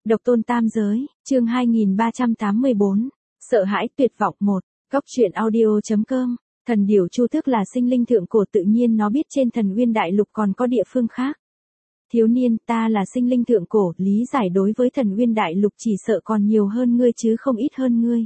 Độc tôn tam giới, chương 2384. Sợ hãi tuyệt vọng 1. Góc truyện audio.com. Thần điểu Chu Tước là sinh linh thượng cổ, tự nhiên nó biết trên Thần Uyên Đại Lục còn có địa phương khác. Thiếu niên, ta là sinh linh thượng cổ, lý giải đối với Thần Uyên Đại Lục chỉ sợ còn nhiều hơn ngươi chứ không ít hơn ngươi.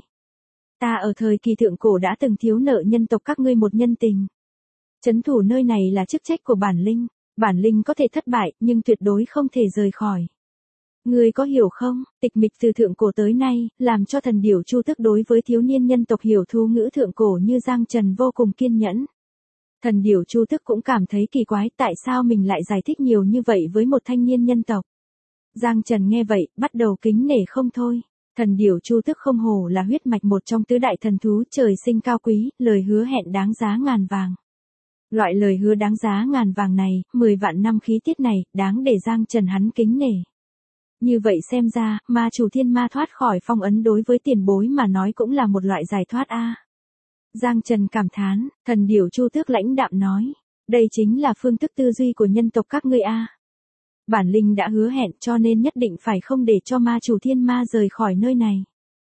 Ta ở thời kỳ thượng cổ đã từng thiếu nợ nhân tộc các ngươi một nhân tình. Trấn thủ nơi này là chức trách của bản linh. Bản linh có thể thất bại, nhưng tuyệt đối không thể rời khỏi. Ngươi có hiểu không, tịch mịch từ thượng cổ tới nay, làm cho thần điểu Chu Tước đối với thiếu niên nhân tộc hiểu thú ngữ thượng cổ như Giang Trần vô cùng kiên nhẫn. Thần điểu Chu Tước cũng cảm thấy kỳ quái tại sao mình lại giải thích nhiều như vậy với một thanh niên nhân tộc. Giang Trần nghe vậy, bắt đầu kính nể không thôi. Thần điểu Chu Tước không hổ là huyết mạch một trong tứ đại thần thú trời sinh cao quý, lời hứa hẹn đáng giá ngàn vàng. Loại lời hứa đáng giá ngàn vàng này, 10 vạn năm khí tiết này, đáng để Giang Trần hắn kính nể. Như vậy xem ra, ma chủ thiên ma thoát khỏi phong ấn đối với tiền bối mà nói cũng là một loại giải thoát a. Giang Trần cảm thán, thần điểu Chu Tước lãnh đạm nói, đây chính là phương thức tư duy của nhân tộc các ngươi a. Bản linh đã hứa hẹn cho nên nhất định phải không để cho ma chủ thiên ma rời khỏi nơi này.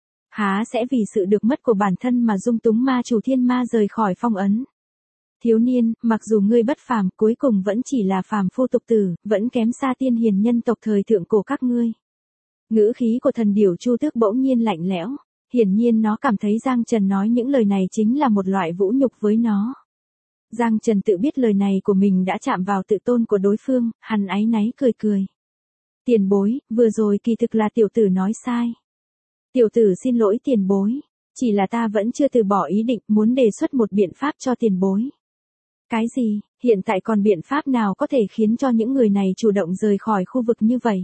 Há sẽ vì sự được mất của bản thân mà dung túng ma chủ thiên ma rời khỏi phong ấn. Thiếu niên, mặc dù ngươi bất phàm, cuối cùng vẫn chỉ là phàm phu tục tử, vẫn kém xa tiên hiền nhân tộc thời thượng cổ các ngươi. Ngữ khí của thần điểu Chu Tước bỗng nhiên lạnh lẽo, hiển nhiên nó cảm thấy Giang Trần nói những lời này chính là một loại vũ nhục với nó. Giang Trần tự biết lời này của mình đã chạm vào tự tôn của đối phương, hắn áy náy cười cười. Tiền bối, vừa rồi kỳ thực là tiểu tử nói sai. Tiểu tử xin lỗi tiền bối, chỉ là ta vẫn chưa từ bỏ ý định muốn đề xuất một biện pháp cho tiền bối. Cái gì, hiện tại còn biện pháp nào có thể khiến cho những người này chủ động rời khỏi khu vực như vậy?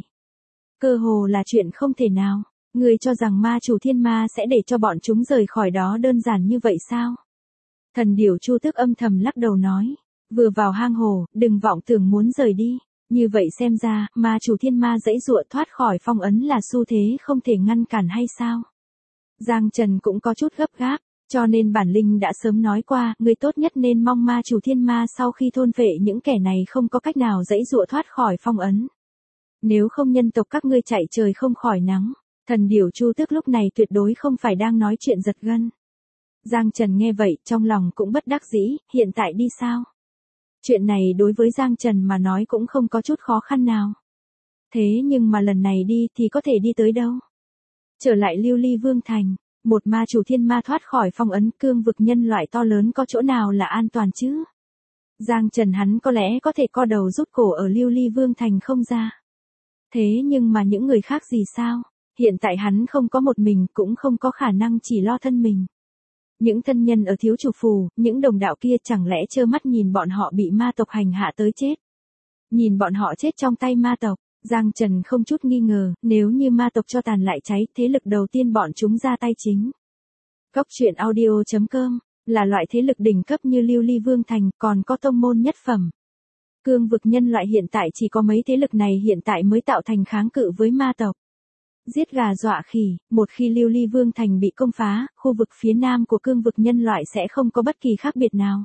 Cơ hồ là chuyện không thể nào, ngươi cho rằng ma chủ thiên ma sẽ để cho bọn chúng rời khỏi đó đơn giản như vậy sao? Thần điểu Chu Tước âm thầm lắc đầu nói, vừa vào hang hồ, đừng vọng tưởng muốn rời đi, như vậy xem ra, ma chủ thiên ma giãy giụa thoát khỏi phong ấn là xu thế không thể ngăn cản hay sao? Giang Trần cũng có chút gấp gáp. Cho nên bản linh đã sớm nói qua, ngươi tốt nhất nên mong ma chủ thiên ma sau khi thôn phệ những kẻ này không có cách nào giãy giụa thoát khỏi phong ấn. Nếu không nhân tộc các ngươi chạy trời không khỏi nắng. Thần điểu Chu Tước lúc này tuyệt đối không phải đang nói chuyện giật gân. Giang Trần nghe vậy, trong lòng cũng bất đắc dĩ, hiện tại đi sao? Chuyện này đối với Giang Trần mà nói cũng không có chút khó khăn nào. Thế nhưng mà lần này đi thì có thể đi tới đâu? Trở lại Lưu Ly Vương Thành. Một ma chủ thiên ma thoát khỏi phong ấn, cương vực nhân loại to lớn có chỗ nào là an toàn chứ? Giang Trần hắn có lẽ có thể co đầu rút cổ ở Lưu Ly Vương Thành không ra. Thế nhưng mà những người khác gì sao? Hiện tại hắn không có một mình, cũng không có khả năng chỉ lo thân mình. Những thân nhân ở thiếu chủ phù, những đồng đạo kia chẳng lẽ trơ mắt nhìn bọn họ bị ma tộc hành hạ tới chết? Nhìn bọn họ chết trong tay ma tộc. Giang Trần không chút nghi ngờ, nếu như ma tộc cho tàn lại cháy, thế lực đầu tiên bọn chúng ra tay chính. Góc truyện audio.com, là loại thế lực đỉnh cấp như Lưu Ly Vương Thành, còn có tông môn nhất phẩm. Cương vực nhân loại hiện tại chỉ có mấy thế lực này hiện tại mới tạo thành kháng cự với ma tộc. Giết gà dọa khỉ, một khi Lưu Ly Vương Thành bị công phá, khu vực phía nam của cương vực nhân loại sẽ không có bất kỳ khác biệt nào.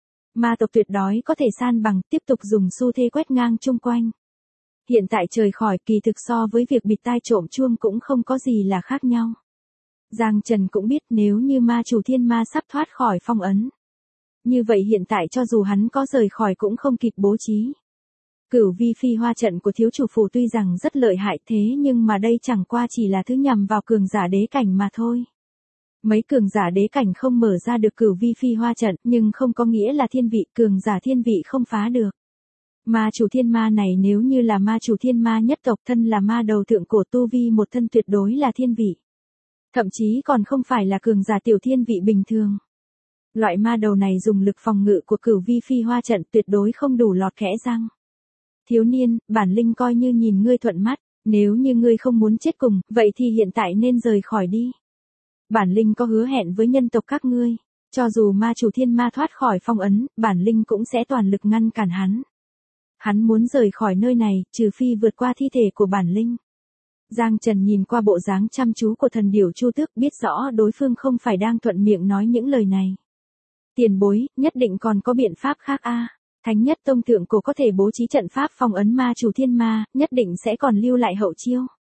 Ma tộc tuyệt đối có thể san bằng, tiếp tục dùng xu thế quét ngang chung quanh. Hiện tại trời khỏi kỳ thực so với việc bịt tai trộm chuông cũng không có gì là khác nhau. Giang Trần cũng biết nếu như ma chủ thiên ma sắp thoát khỏi phong ấn. Như vậy hiện tại cho dù hắn có rời khỏi cũng không kịp bố trí. Cửu vi phi hoa trận của thiếu chủ phù tuy rằng rất lợi hại thế nhưng mà đây chẳng qua chỉ là thứ nhằm vào cường giả đế cảnh mà thôi. Mấy cường giả đế cảnh không mở ra được cửu vi phi hoa trận nhưng không có nghĩa là thiên vị cường giả thiên vị không phá được. Ma chủ thiên ma này nếu như là ma chủ thiên ma nhất tộc thân là ma đầu thượng cổ tu vi một thân tuyệt đối là thiên vị. Thậm chí còn không phải là cường giả tiểu thiên vị bình thường. Loại ma đầu này dùng lực phòng ngự của cửu vi phi hoa trận tuyệt đối không đủ lọt kẽ răng. Thiếu niên, bản linh coi như nhìn ngươi thuận mắt, nếu như ngươi không muốn chết cùng, vậy thì hiện tại nên rời khỏi đi. Bản linh có hứa hẹn với nhân tộc các ngươi, cho dù ma chủ thiên ma thoát khỏi phong ấn, bản linh cũng sẽ toàn lực ngăn cản hắn. Hắn muốn rời khỏi nơi này, trừ phi vượt qua thi thể của bản linh. Giang Trần nhìn qua bộ dáng chăm chú của thần điểu Chu Tước biết rõ đối phương không phải đang thuận miệng nói những lời này. Tiền bối, nhất định còn có biện pháp khác a. Thánh nhất tông thượng cổ có thể bố trí trận pháp phong ấn ma chủ thiên ma, nhất định sẽ còn lưu lại hậu chiêu.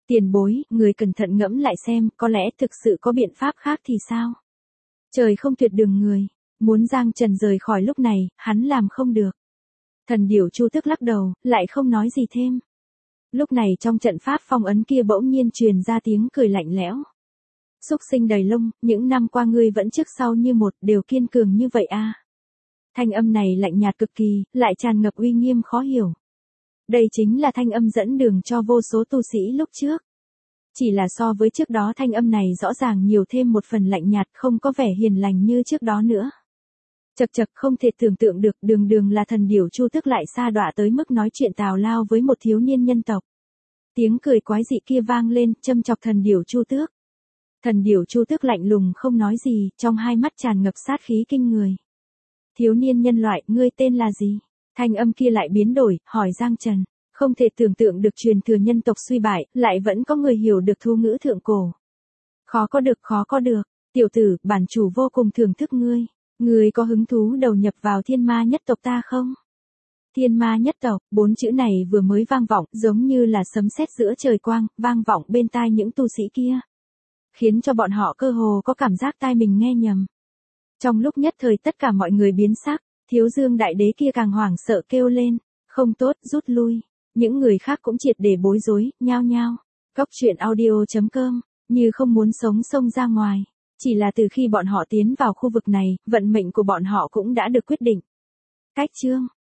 Tiền bối, người cẩn thận ngẫm lại xem, có lẽ thực sự có biện pháp khác thì sao? Trời không tuyệt đường người, muốn Giang Trần rời khỏi lúc này, hắn làm không được. Thần điểu Chu Tước lắc đầu, lại không nói gì thêm. Lúc này trong trận pháp phong ấn kia bỗng nhiên truyền ra tiếng cười lạnh lẽo. Xúc sinh đầy lông, những năm qua ngươi vẫn trước sau như một, đều kiên cường như vậy à? Thanh âm này lạnh nhạt cực kỳ, lại tràn ngập uy nghiêm khó hiểu. Đây chính là thanh âm dẫn đường cho vô số tu sĩ lúc trước. Chỉ là so với trước đó thanh âm này rõ ràng nhiều thêm một phần lạnh nhạt, không có vẻ hiền lành như trước đó nữa. Chậc chậc, không thể tưởng tượng được, đường đường là thần điểu Chu Tước lại sa đọa tới mức nói chuyện tào lao với một thiếu niên nhân tộc. Tiếng cười quái dị kia vang lên, châm chọc thần điểu Chu Tước. Thần điểu Chu Tước lạnh lùng không nói gì, trong hai mắt tràn ngập sát khí kinh người. Thiếu niên nhân loại, ngươi tên là gì? Thanh âm kia lại biến đổi, hỏi Giang Trần. Không thể tưởng tượng được, truyền thừa nhân tộc suy bại, lại vẫn có người hiểu được thu ngữ thượng cổ. Khó có được, tiểu tử, bản chủ vô cùng thưởng thức ngươi. Ngươi có hứng thú đầu nhập vào thiên ma nhất tộc ta không? Thiên ma nhất tộc, 4 chữ này vừa mới vang vọng, giống như là sấm sét giữa trời quang, vang vọng bên tai những tu sĩ kia. Khiến cho bọn họ cơ hồ có cảm giác tai mình nghe nhầm. Trong lúc nhất thời tất cả mọi người biến sắc, Thiếu Dương đại đế kia càng hoảng sợ kêu lên, không tốt, rút lui. Những người khác cũng triệt để bối rối, nhao nhao. Goctruyện.audio.com, như không muốn sống xông ra ngoài. Chỉ là từ khi bọn họ tiến vào khu vực này, vận mệnh của bọn họ cũng đã được quyết định. Cách chương